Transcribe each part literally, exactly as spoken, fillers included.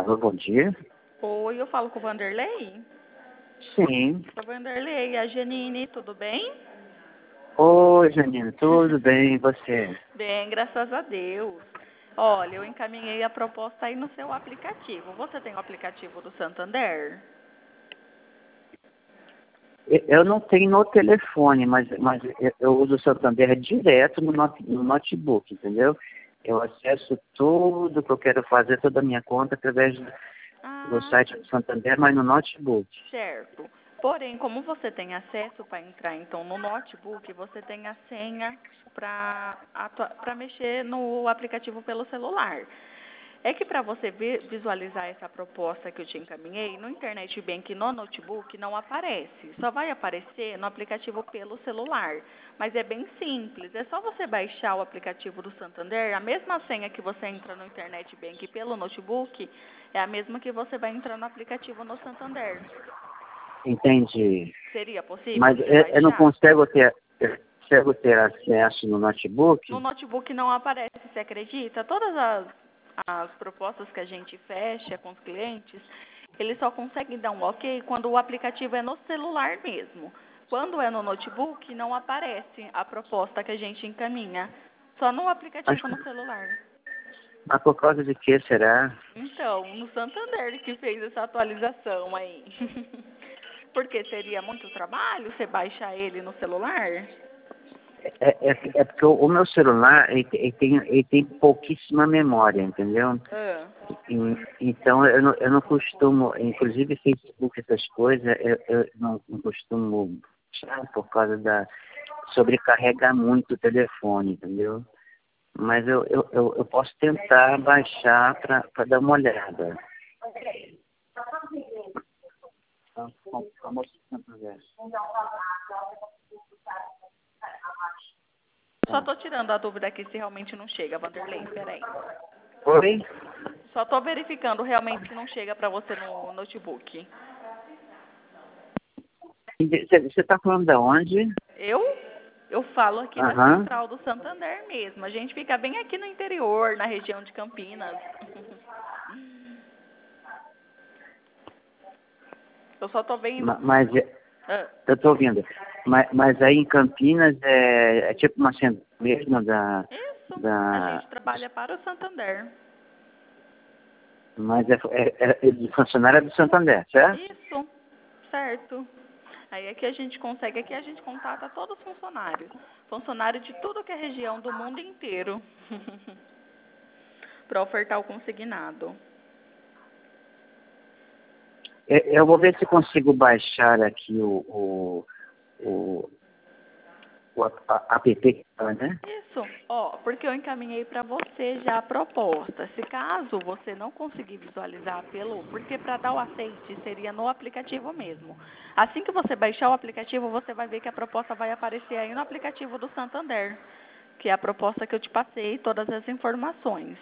Alô, bom dia. Oi, eu falo com o Vanderlei? Sim. Sou Vanderlei, a Janine, tudo bem? Oi, Janine, tudo bem e você? Bem, graças a Deus. Olha, eu encaminhei a proposta aí no seu aplicativo. Você tem o aplicativo do Santander? Eu eu não tenho no telefone, mas, mas eu eu uso o Santander direto no, not- no notebook, entendeu? Eu acesso tudo que eu quero fazer, toda a minha conta, através do do Ah, site do Santander, mas no notebook. certo. Porém, como você tem acesso para entrar então no notebook, você tem a senha para para mexer no aplicativo pelo celular. É que para você vi- visualizar essa proposta que eu te encaminhei, no Internet Bank no notebook não aparece. Só vai aparecer no aplicativo pelo celular. Mas é bem simples. É só você baixar o aplicativo do Santander. A mesma senha que você entra no Internet Bank pelo notebook é a mesma que você vai entrar no aplicativo no Santander. Entendi. Seria possível Mas você eu, eu não baixar? consigo ter, eu consigo ter acesso no No notebook? notebook não aparece, você acredita? Todas as, as propostas que a gente fecha com os clientes, eles só conseguem dar um ok quando o aplicativo é no celular mesmo. Quando é no notebook, não aparece a proposta que a gente encaminha. Só no Mas, aplicativo no celular. mas por causa de que será? Então, no Santander que fez essa atualização aí. Porque seria muito trabalho você baixar ele no celular? É, é, é porque o, o meu celular ele, tem- ele tem, ele tem pouquíssima memória, entendeu? Ah. E- então eu não, eu não costumo, inclusive Facebook, essas coisas, eu, eu não, não costumo baixar por causa da sobrecarregar muito o telefone, entendeu? Mas eu, eu, eu, eu posso tentar baixar para dar uma olhada. Então, vamos- vamos tentar ver. Só tô tirando a dúvida aqui se realmente não chega, Vanderlei, peraí. Oi? Só tô verificando realmente se não chega para você no notebook. Você está falando de onde? Eu? Eu falo aqui da Aham. central do Santander mesmo. A gente fica bem aqui no interior, na região de Campinas. Eu só tô vendo. Ma- Mas é- Ah, eu estou ouvindo. Mas, mas aí em Campinas é, é tipo uma central mesmo da, isso. A da. gente trabalha para o Santander. Mas é, é, é de funcionária do Santander, certo? Isso, certo. Aí aqui a gente consegue, aqui a gente contata todos os funcionários. Funcionário de tudo que é região do mundo inteiro. Para ofertar o consignado. É, Eu vou ver se consigo baixar aqui o, o, o, o a- a- app, né? Isso, ó, porque eu encaminhei para você já a proposta. Se caso você não conseguir visualizar pelo, porque para dar o aceite seria no aplicativo mesmo. Assim que você baixar o aplicativo, você vai ver que a proposta vai aparecer aí no aplicativo do Santander, que é a proposta que eu te passei, todas as informações.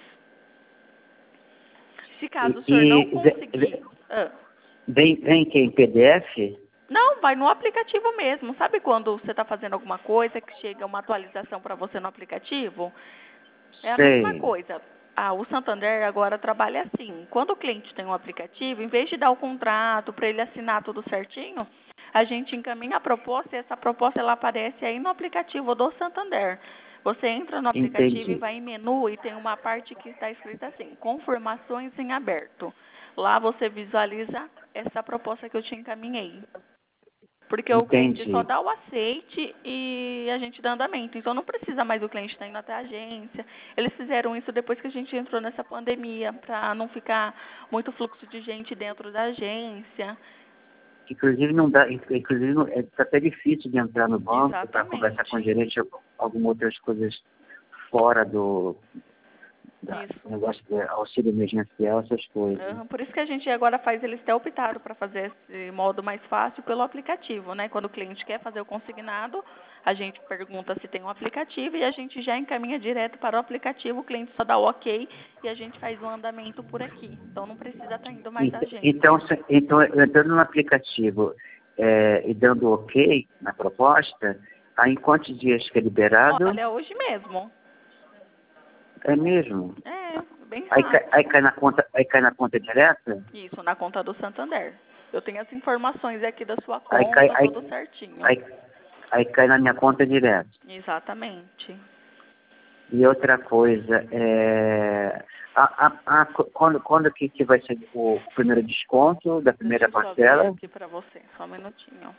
Se E, caso o senhor não e ve- conseguir, ve- ah, vem, vem que em P D F? não, vai no aplicativo mesmo. Sabe quando você está fazendo alguma coisa que chega uma atualização para você no aplicativo? É a mesma Sei. coisa. Ah, o Santander agora trabalha assim. Quando o cliente tem um aplicativo, em vez de dar o contrato para ele assinar tudo certinho, a gente encaminha a proposta e essa proposta ela aparece aí no aplicativo do Santander. Você entra no aplicativo e Entendi. vai em menu e tem uma parte que está escrita assim, confirmações em aberto. Lá você visualiza essa proposta que eu te encaminhei. Porque o cliente só Entendi. dá o aceite e a gente dá andamento. Então não precisa mais o cliente estar indo até a agência. Eles fizeram isso depois que a gente entrou nessa pandemia, para não ficar muito fluxo de gente dentro da agência. Inclusive não dá, inclusive não- é tá até difícil de entrar no banco para conversar com o Exatamente. gerente ou algumas outras coisas fora do da, do Isso. negócio de auxílio emergencial, essas coisas. Aham, por isso que a gente agora faz, eles até optaram para fazer esse modo mais fácil pelo aplicativo, né? Quando o cliente quer fazer o consignado, a gente pergunta se tem um aplicativo e a gente já encaminha direto para o aplicativo, o cliente só dá o ok e a gente faz o andamento por aqui. Então não precisa estar indo mais à Ent- Então, agência. se- então eu entrando no aplicativo é, e dando ok na proposta, aí em quantos dias que é liberado? Olha, hoje mesmo. É mesmo? É, bem Aí, fácil. cai- aí, cai na conta, aí cai na conta direta? Isso, na conta do Santander. Eu tenho as informações aqui da sua Aí, conta, cai, aí, tudo certinho. aí, aí cai na minha conta direto. Exatamente. E outra coisa, é, a, a, a, quando, quando que, que vai ser o primeiro desconto da Deixa primeira eu só ver parcela? aqui pra você, só um minutinho.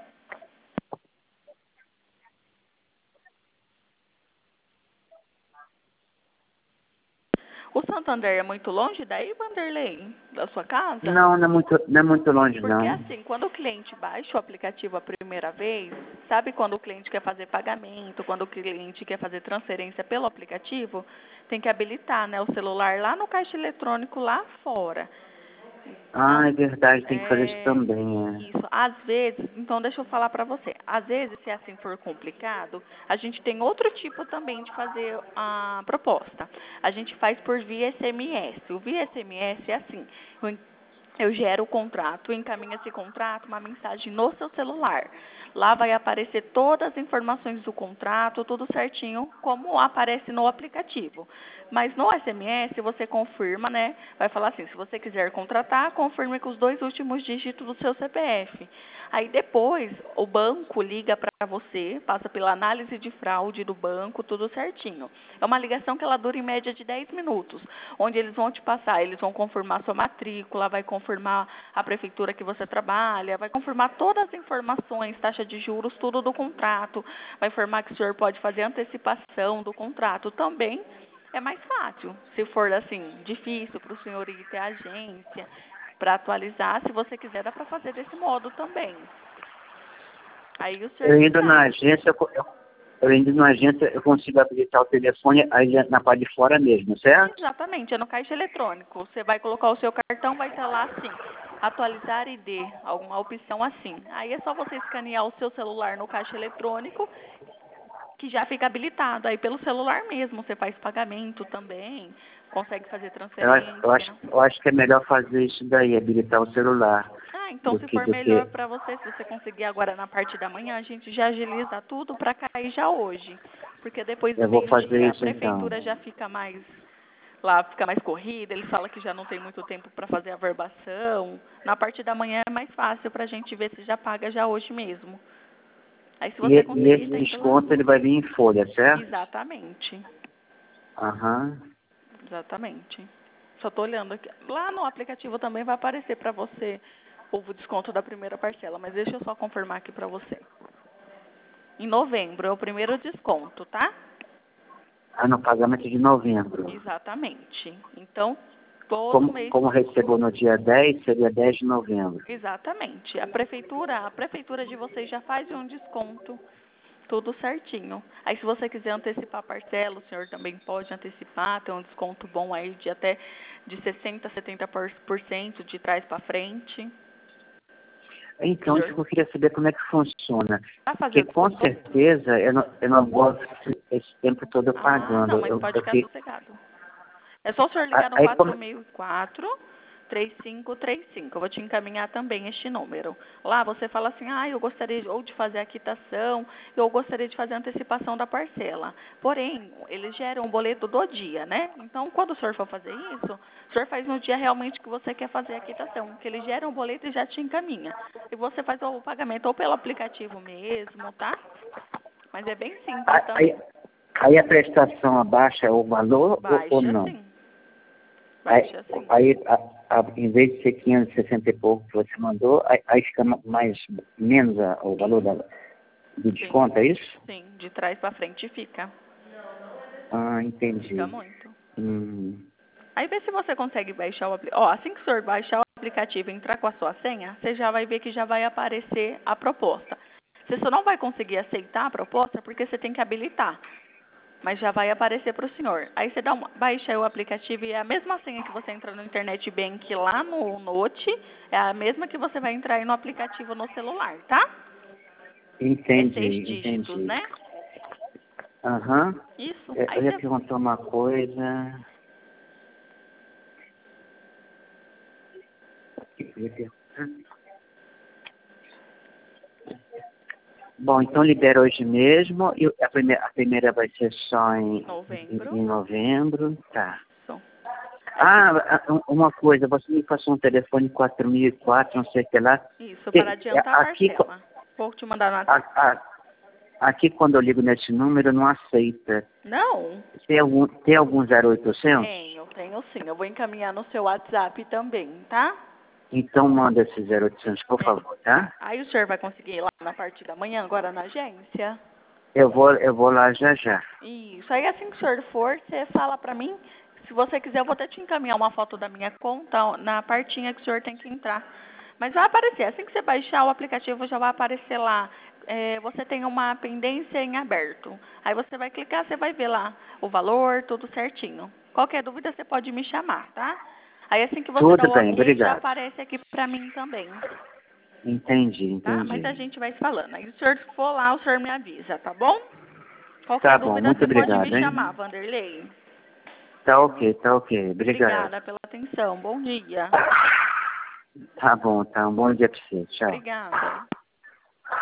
O Santander é muito longe daí, Vanderlei? Da sua casa? Não, não é muito, não é muito longe, Porque não. assim, quando o cliente baixa o aplicativo a primeira vez, sabe quando o cliente quer fazer pagamento, quando o cliente quer fazer transferência pelo aplicativo, tem que habilitar, né, o celular lá no caixa eletrônico lá fora. Ah, Então, é verdade, tem que fazer isso é, também, é. isso, às vezes, então deixa eu falar para você, às vezes, se assim for complicado, a gente tem outro tipo também de fazer a proposta. A gente faz por via S M S. O via S M S é assim, eu en- eu gero o contrato, encaminho esse contrato, uma mensagem no seu celular. Lá vai aparecer todas as informações do contrato, tudo certinho, como aparece no aplicativo. Mas no S M S você confirma, né? Vai falar assim, se você quiser contratar, confirme com os dois últimos dígitos do seu C P F. Aí depois o banco liga para você, passa pela análise de fraude do banco, tudo certinho. É uma ligação que ela dura em média de dez minutos, onde eles vão te passar, eles vão confirmar sua matrícula, vai confirmar a prefeitura que você trabalha, vai confirmar todas as informações, taxa de juros, tudo do contrato, vai informar que o senhor pode fazer antecipação do contrato também. É mais fácil. Se for assim, difícil para o senhor ir até a agência para atualizar, se você quiser, dá para fazer desse modo também. Aí o senhor Eu que indo na sabe. agência, eu, co- eu, eu indo na agência, eu consigo habilitar o telefone aí na parte de fora mesmo, certo? Exatamente, é no caixa eletrônico. Você vai colocar o seu cartão, vai estar lá assim, atualizar I D, alguma opção assim. Aí é só você escanear o seu celular no caixa eletrônico, que já fica habilitado. Aí pelo celular mesmo, você faz pagamento também, consegue fazer Eu, acho- eu, acho, transferência. eu acho que é melhor fazer isso daí, habilitar o celular, Ah, então do se que, for do melhor que para você, se você conseguir agora na parte da manhã, a gente já agiliza tudo para cair já hoje. Porque depois do eu vou fazer meio-dia a isso então. prefeitura já fica mais lá, fica mais corrida, eles falam que já não tem muito tempo para fazer a verbação. Na parte da manhã é mais fácil para a gente ver se já paga já hoje mesmo. Aí se E, você e conseguir, esse tá indo lá. desconto ele vai vir em folha, certo? Exatamente. Aham. Exatamente. Só tô olhando aqui. Lá no aplicativo também vai aparecer para você o desconto da primeira parcela, mas deixa eu só confirmar aqui para você. Em novembro é o primeiro desconto, tá? Ah, no pagamento de novembro. Exatamente. Então, todo Como, mês. como recebeu no dia dez, seria dez de novembro. Exatamente. A prefeitura, a prefeitura de vocês já faz um desconto, tudo certinho. Aí se você quiser antecipar a parcela, o senhor também pode antecipar, tem um desconto bom aí de até de sessenta, setenta por cento de trás para frente. O Então, isso senhor que eu queria saber como é que funciona. vai fazer Porque o com desconto? certeza eu não, eu não gosto esse tempo todo eu Ah, pagando. não, mas Eu, pode eu, ficar fi- sossegado. É só o senhor aí, ligar no aí quatro como, mil e quatro, três cinco três cinco. Eu vou te encaminhar também este número. Lá você fala assim, ah, eu gostaria de- ou de fazer a quitação, eu gostaria de fazer a antecipação da parcela. Porém, eles geram um boleto do dia, né? Então, quando o senhor for fazer isso, o senhor faz no dia realmente que você quer fazer a quitação, que eles geram um boleto e já te encaminha. E você faz o pagamento ou pelo aplicativo mesmo, tá? Mas é bem simples aí, também. aí a prestação abaixa o valor ou, ou Baixa não? sim, Aí, baixa sim. aí a, a, em vez de ser quinhentos e sessenta e pouco que você mandou, aí, aí fica ma- mais, menos a, o valor Sim, da, do sim, desconto, é isso? sim. De trás pra frente fica. Ah, Fica entendi. muito. Hum. Aí vê se você consegue baixar o aplicativo. Ó, assim que o senhor baixar o aplicativo e entrar com a sua senha, você já vai ver que já vai aparecer a proposta. Você só não vai conseguir aceitar a proposta porque você tem que habilitar. Mas já vai aparecer para o senhor. Aí você dá uma, baixa o aplicativo e é a mesma senha que você entra no Internet Bank lá no Note, é a mesma que você vai entrar aí no aplicativo no celular, tá? É seis Entendi, dígitos, entendi. né? Aham. Isso. É, Aí eu ia você. perguntar uma coisa. Eu ia perguntar. Bom, então libera hoje mesmo. E a primeira, a primeira vai ser só em, em, Novembro. em novembro. Tá. Isso. Ah, ah, uma coisa, você me passou um telefone quatro mil e quatro, não sei o que lá. Isso, Tem- para adiantar a aqui, parcela. Vou te mandar no a- WhatsApp. a- aqui quando eu ligo nesse número não aceita. Não? Tem algum, tem algum zero oitocentos? Tenho, tenho sim. Eu vou encaminhar no seu WhatsApp também, tá? Então manda esse zero oitocentos, por É. favor, tá? Aí o senhor vai conseguir ir lá na parte da manhã, agora na agência? Eu vou, eu vou lá já já. Isso. Aí assim que o senhor for, você fala pra mim. Se você quiser, eu vou até te encaminhar uma foto da minha conta na partinha que o senhor tem que entrar. Mas vai aparecer. Assim que você baixar o aplicativo, já vai aparecer lá. É, você tem uma pendência em aberto. Aí você vai clicar, você vai ver lá o valor, tudo certinho. Qualquer dúvida, você pode me chamar, tá? Aí assim que você Tudo dá o bem, ok, já obrigado. aparece aqui pra mim também. Entendi, Tá? Mas a entendi. gente vai se falando. Aí se o senhor for lá, o senhor me avisa, tá bom? Tá Qualquer bom, dúvida, muito você pode me obrigado, hein? chamar, Vanderlei. Tá ok, tá ok. Obrigado. Obrigada pela atenção. Bom dia. Tá bom, tá. Um bom dia pra você. Tchau. Obrigada.